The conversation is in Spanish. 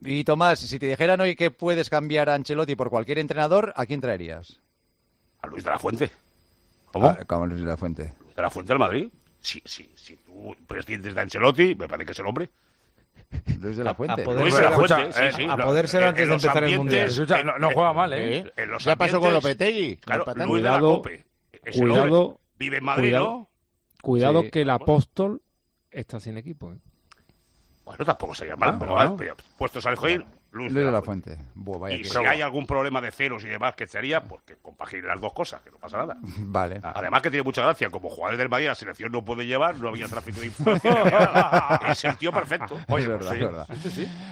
Y Tomás, si te dijeran hoy que puedes cambiar a Ancelotti por cualquier entrenador, ¿a quién traerías? A Luis de la Fuente. ¿Cómo? Como Luis de la Fuente. Luis de la Fuente del Madrid. Si tú prescindes de Ancelotti, me parece que es el hombre. Luis de la Fuente. Luis de la Fuente, sí. A poder ser antes de empezar el Mundial. No juega mal, ¿eh? En los Ya pasó con ambientes, Lopetegui. Claro, Empatando. Luis de la Cuidado, Cope. Es el hombre. Cuidado, Vive en Madrid, cuidado. ¿no? cuidado Sí. que el apóstol está sin equipo. Bueno, tampoco sería mal, pero bueno. vale, puestos a elegir, Luis Luis de la Fuente. Buah, vaya Y que- si hay algún problema de celos y demás que sería, pues que compagine las dos cosas, que no pasa nada. Vale. Además que tiene mucha gracia, como jugador del Madrid la selección no puede llevar, no había tráfico de influencia. Es el tío perfecto. Es verdad, es verdad.